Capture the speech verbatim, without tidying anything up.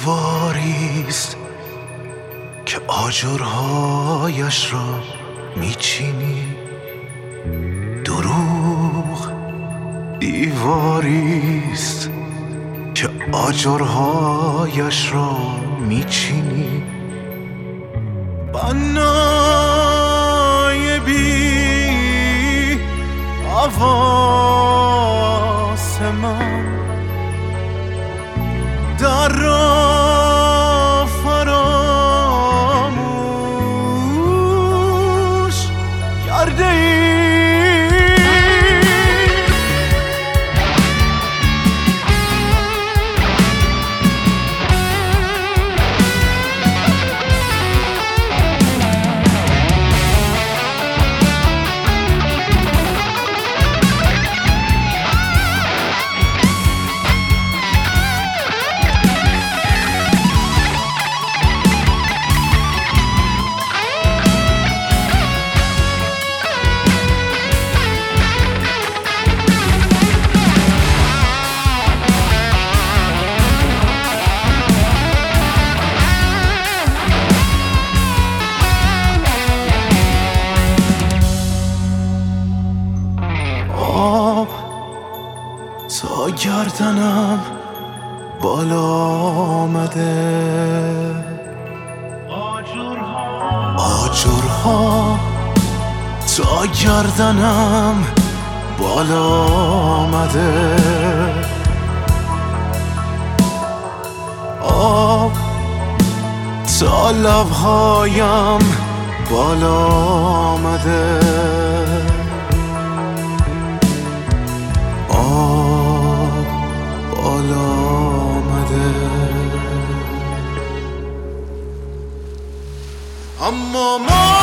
دیواریست که آجرهایش را میچینی. دروغ دیواریست که آجرهایش را میچینی. بنای بی حواس من در را فراموش کرده ای. تا گردنم بالا آمده، آجرها تا گردنم بالا آمده. آب تا لبهایم بالا آمده. اما ما